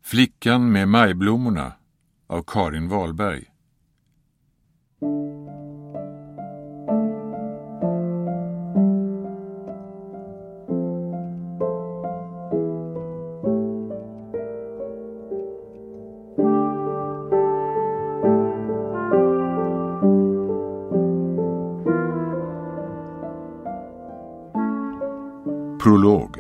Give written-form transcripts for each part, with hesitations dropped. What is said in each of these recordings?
Flickan med majblommorna av Karin Wahlberg. Prolog.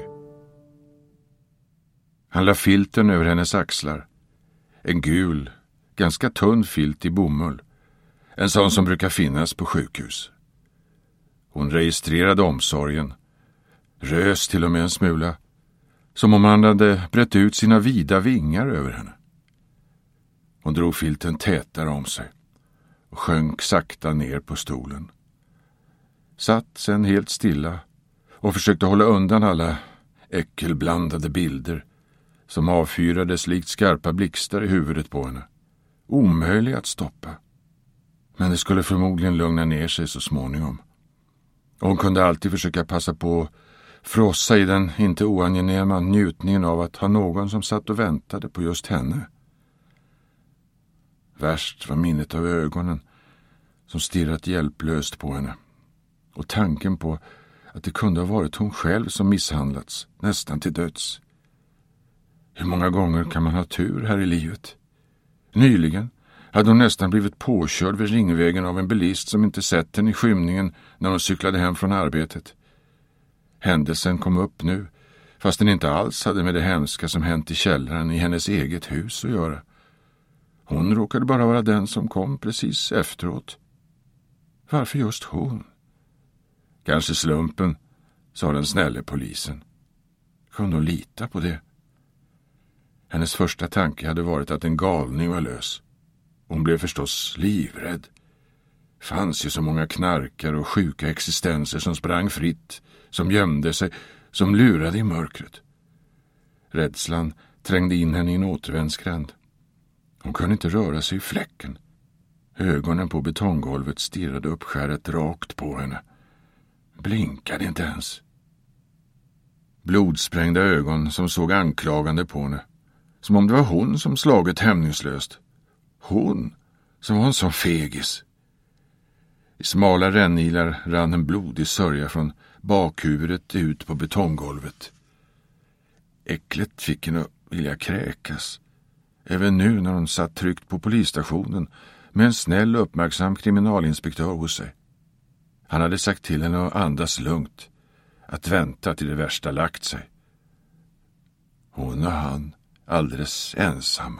Han la filten över hennes axlar. En gul, ganska tunn filt i bomull. En sån som brukar finnas på sjukhus. Hon registrerade omsorgen. Rös till och med en smula. Som om han hade brett ut sina vida vingar över henne. Hon drog filten tätare om sig. Och sjönk sakta ner på stolen. Satt sen helt stilla. Och försökte hålla undan alla äckelblandade bilder som avfyrades likt skarpa blixtar i huvudet på henne. Omöjlig att stoppa. Men det skulle förmodligen lugna ner sig så småningom. Och hon kunde alltid försöka passa på att frossa i den inte oangenäma njutningen av att ha någon som satt och väntade på just henne. Värst var minnet av ögonen som stirrat hjälplöst på henne. Och tanken på att det kunde ha varit hon själv som misshandlats, nästan till döds. Hur många gånger kan man ha tur här i livet? Nyligen hade hon nästan blivit påkörd vid Ringvägen av en bilist som inte sett henne i skymningen när hon cyklade hem från arbetet. Händelsen kom upp nu, fast den inte alls hade med det hemska som hänt i källaren i hennes eget hus att göra. Hon råkade bara vara den som kom precis efteråt. Varför just hon? Kanske slumpen, sa den snälle polisen. Kunde hon lita på det? Hennes första tanke hade varit att en galning var lös. Hon blev förstås livrädd. Fanns ju så många knarkare och sjuka existenser som sprang fritt, som gömde sig, som lurade i mörkret. Rädslan trängde in henne i en återvändsgränd. Hon kunde inte röra sig i fläcken. Ögonen på betonggolvet stirrade uppskäret rakt på henne. Blinkade inte ens. Blodsprängda ögon som såg anklagande på henne. Som om det var hon som slagit hämningslöst. Hon som var en sån fegis. I smala rännilar rann en blodig sörja från bakhuvudet ut på betonggolvet. Äcklet fick henne att vilja kräkas. Även nu när hon satt tryckt på polisstationen med en snäll och uppmärksam kriminalinspektör hos sig. Han hade sagt till henne att andas lugnt, att vänta till det värsta lagt sig. Hon och han, alldeles ensamma.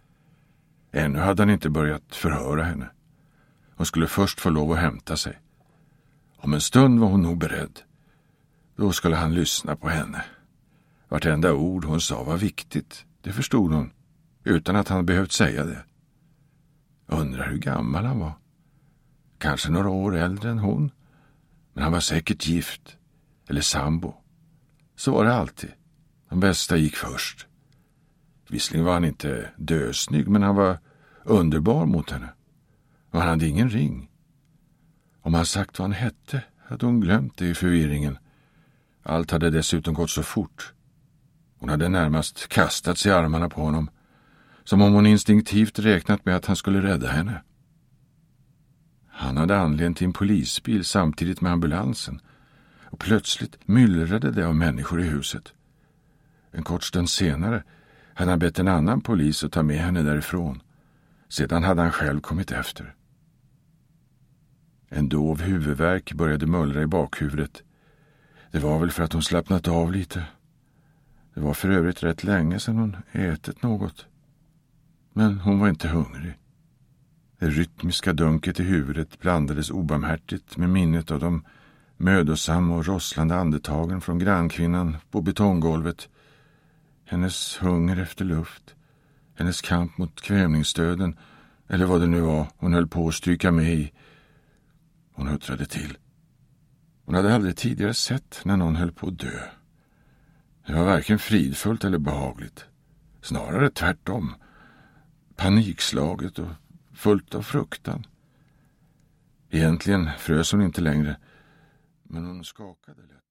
Ännu hade han inte börjat förhöra henne. Hon skulle först få lov att hämta sig. Om en stund var hon nog beredd. Då skulle han lyssna på henne. Vartenda ord hon sa var viktigt, det förstod hon, utan att han behövt säga det. Undrar hur gammal han var. Kanske några år äldre än hon. Men han var säkert gift. Eller sambo. Så var det alltid. De bästa gick först. Visserligen var han inte dösnygg, men han var underbar mot henne. Och han hade ingen ring. Om han sagt vad han hette hade hon glömt det i förvirringen. Allt hade dessutom gått så fort. Hon hade närmast kastat sig i armarna på honom. Som om hon instinktivt räknat med att han skulle rädda henne. Han hade anlänt till en polisbil samtidigt med ambulansen. Och plötsligt myllrade det av människor i huset. En kort stund senare hade han bett en annan polis att ta med henne därifrån. Sedan hade han själv kommit efter. En dov huvudvärk började mullra i bakhuvudet. Det var väl för att hon slappnat av lite. Det var för övrigt rätt länge sedan hon ätit något. Men hon var inte hungrig. Det rytmiska dunket i huvudet blandades obarmhärtigt med minnet av de mödosamma och rosslande andetagen från grannkvinnan på betonggolvet. Hennes hunger efter luft. Hennes kamp mot kvävningsdöden. Eller vad det nu var hon höll på att stryka med i. Hon huttrade till. Hon hade aldrig tidigare sett när någon höll på att dö. Det var varken fridfullt eller behagligt. Snarare tvärtom. Panikslaget och fullt av fruktan. Egentligen frös hon inte längre, men hon skakade lätt.